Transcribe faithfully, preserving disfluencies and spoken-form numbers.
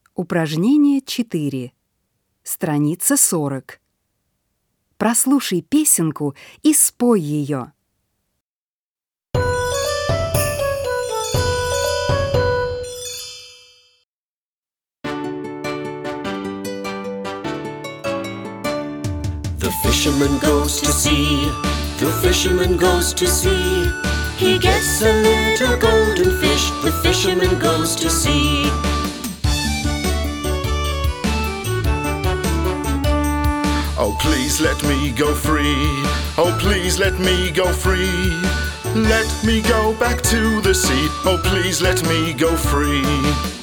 Упражнение четыре. Страница сорок. Прослушай песенку и спой ее. The fisherman goes to sea, the fisherman goes to sea. He gets a little golden fish, the fisherman goes to sea. Oh, please let me go free. Oh, please let me go free. Let me go back to the sea. Oh, please let me go free.